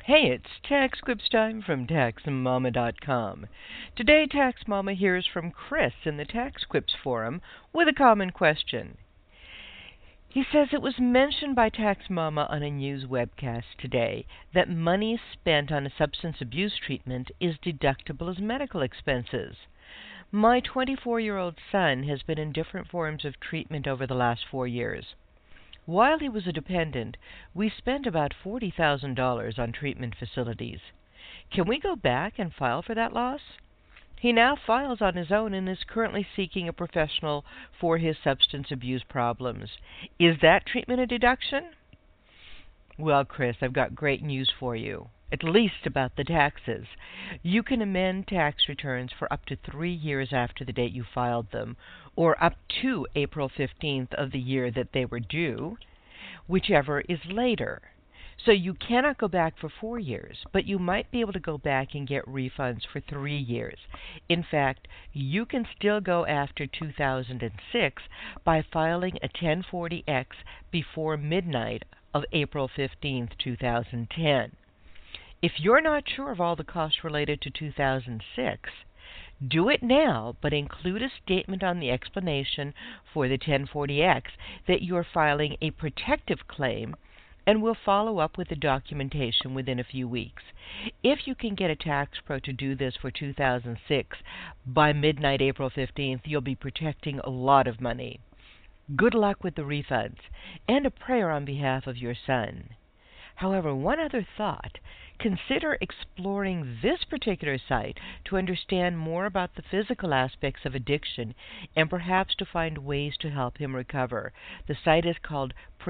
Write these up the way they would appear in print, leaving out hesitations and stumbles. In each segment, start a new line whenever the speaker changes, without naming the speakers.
Hey, it's Tax Quips time from TaxMama.com. Today, Tax Mama hears from Chris in the Tax Quips forum with a common question. He says it was mentioned by Tax Mama on a news webcast today that money spent on a substance abuse treatment is deductible as medical expenses. My 24-year-old son has been in different forms of treatment over the last 4 years. While he was a dependent, we spent about $40,000 on treatment facilities. Can we go back and file for that loss? He now files on his own and is currently seeking a professional for his substance abuse problems. Is that treatment a deduction? Well, Chris, I've got great news for you, at least about the taxes. You can amend tax returns for up to 3 years after the date you filed them, or up to April 15th of the year that they were due, whichever is later. So you cannot go back for 4 years, but you might be able to go back and get refunds for 3 years. In fact, you can still go after 2006 by filing a 1040-X before midnight of April 15th, 2010. If you're not sure of all the costs related to 2006, do it now, but include a statement on the explanation for the 1040-X that you're filing a protective claim, and we'll follow up with the documentation within a few weeks. If you can get a tax pro to do this for 2006 by midnight April 15th, you'll be protecting a lot of money. Good luck with the refunds, and a prayer on behalf of your son. However, one other thought. Consider exploring this particular site to understand more about the physical aspects of addiction and perhaps to find ways to help him recover. The site is called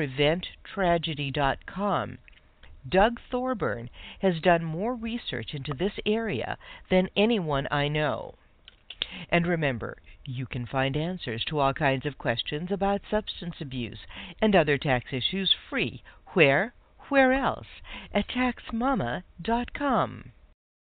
PreventTragedy.com. Doug Thorburn has done more research into this area than anyone I know. And remember, you can find answers to all kinds of questions about substance abuse and other tax issues free. Where else? At TaxMama.com.